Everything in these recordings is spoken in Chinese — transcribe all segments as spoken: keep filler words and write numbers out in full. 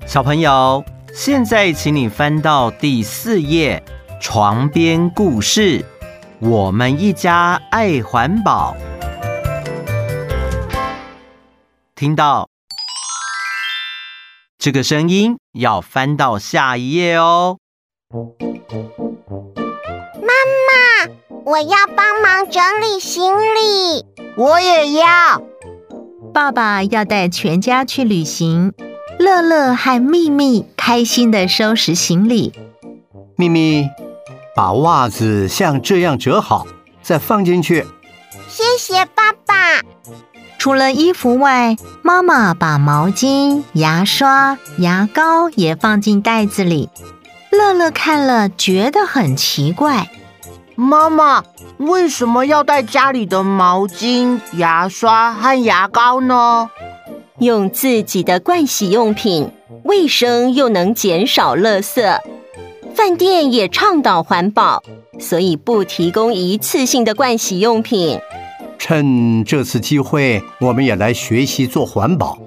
小朋友，现在请你翻到第四页，床边故事。我们一家爱环保。听到这个声音，要翻到下一页哦。 妈妈，我要帮忙整理行李。 我也要。 爸爸要带全家去旅行，乐乐和秘密开心地收拾行李。 秘密，把袜子像这样折好，再放进去。 谢谢爸爸。 除了衣服外，妈妈把毛巾、牙刷、牙膏也放进袋子里。乐乐看了觉得很奇怪。 妈妈，为什么要带家里的毛巾、牙刷和牙膏呢？ 用自己的盥洗用品，卫生又能减少垃圾。饭店也倡导环保，所以不提供一次性的盥洗用品。 趁这次机会，我们也来学习做环保。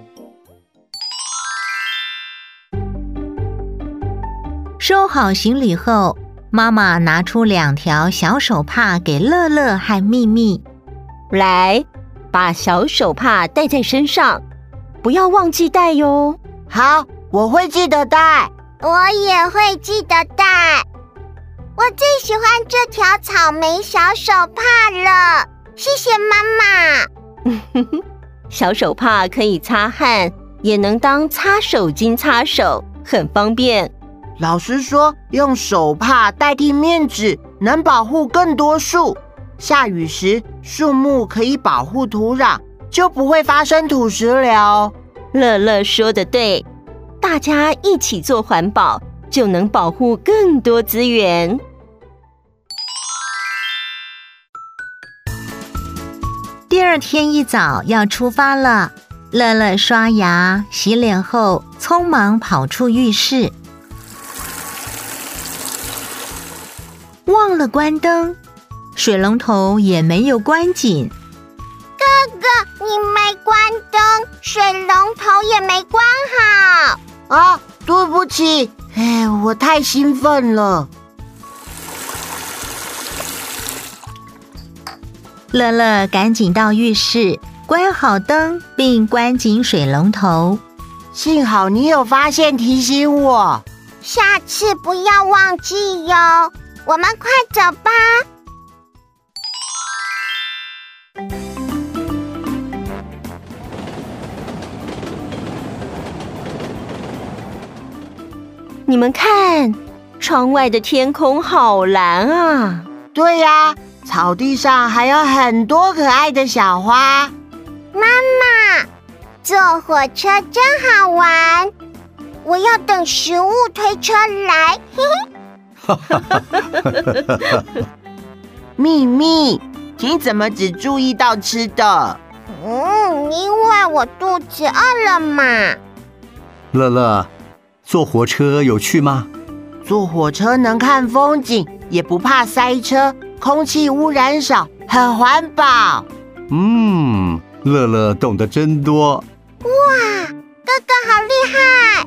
收好行李后，妈妈拿出两条小手帕给乐乐和秘密。 来，把小手帕戴在身上，不要忘记戴哟。 好，我会记得戴。 我也会记得戴。我最喜欢这条草莓小手帕了，谢谢妈妈。小手帕可以擦汗，也能当擦手巾擦手，很方便。 老师说，用手帕代替面纸，能保护更多树。下雨时，树木可以保护土壤，就不会发生土石流。 乐乐说得对，大家一起做环保，就能保护更多资源。 第二天一早要出发了，乐乐刷牙、洗脸后，匆忙跑出浴室。忘了关灯，水龙头也没有关紧。 哥哥，你没关灯，水龙头也没关好。 啊，对不起，哎，我太兴奋了。 乐乐赶紧到浴室，关好灯，并关紧水龙头。 幸好你有发现提醒我， 下次不要忘记哟。我们快走吧。 你们看，窗外的天空好蓝啊！ 对呀，草地上还有很多可爱的小花。 妈妈，坐火车真好玩，我要等食物推车来。嘿嘿。 秘密，你怎么只注意到吃的？ 嗯，因为我肚子饿了嘛。 乐乐，坐火车有趣吗？ 坐火车能看风景，也不怕塞车，空气污染少，很环保。 嗯，乐乐懂得真多。 哇，哥哥好厉害！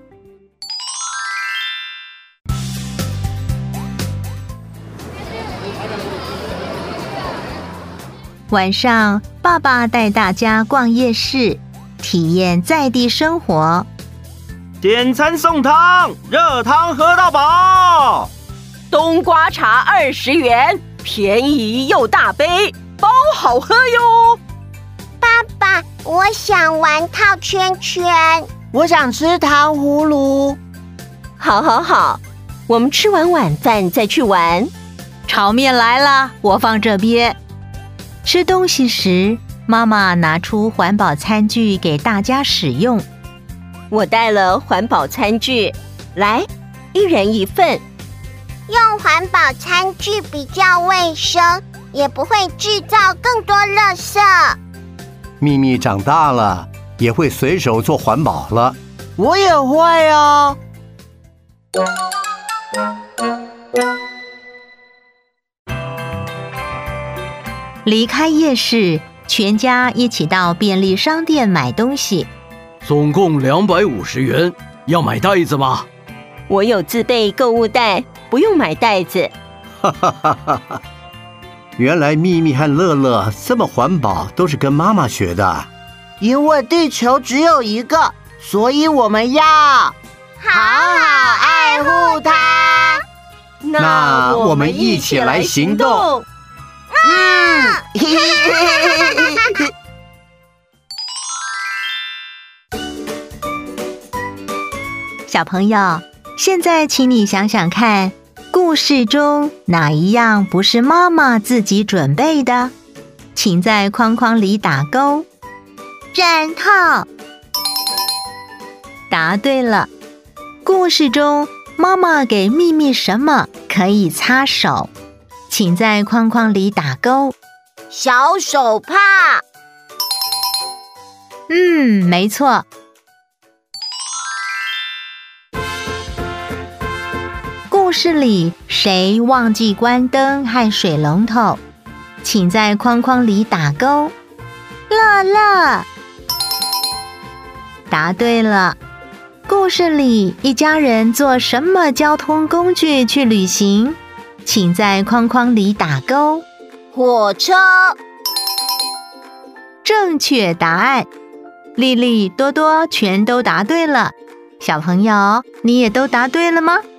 晚上，爸爸带大家逛夜市，体验在地生活。 点餐送汤，热汤喝到饱。 冬瓜茶二十元，便宜又大杯，包好喝哟。 爸爸，我想玩套圈圈。 我想吃糖葫芦。 好好好，我们吃完晚饭再去玩。 炒面来了，我放这边。吃东西时，妈妈拿出环保餐具给大家使用。 我带了环保餐具，来，一人一份。 用环保餐具比较卫生，也不会制造更多垃圾。 秘密长大了，也会随手做环保了。 我也会哦。 离开夜市，全家一起到便利商店买东西。 总共两百五十元， 要买袋子吗？ 我有自备购物袋，不用买袋子。 哈哈哈哈哈！原来秘密和乐乐这么环保，都是跟妈妈学的。 因为地球只有一个，所以我们要好好爱护它。 那我们一起来行动。 嗯， 小朋友，现在请你想想看，故事中哪一样不是妈妈自己准备的？请在框框里打勾。 枕头。 答对了。故事中妈妈给秘密什么可以擦手？请在框框里打勾。 小手帕。 嗯，没错。故事里谁忘记关灯和水龙头？请在框框里打勾。 乐乐。 答对了。故事里一家人坐什么交通工具去旅行？请在框框里打勾。 火车。 正确答案。丽丽、多多全都答对了。小朋友，你也都答对了吗？